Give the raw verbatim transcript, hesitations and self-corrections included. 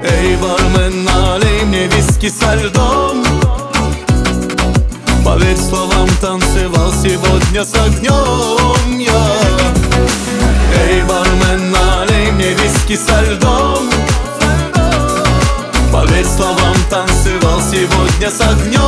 Эй, бармен, налей мне виски со льдом. Поверь словам, танцевал сегодня с огнем я. Эй, бармен, налей мне виски со льдом. Поверь словам, танцевал сегодня с огнем.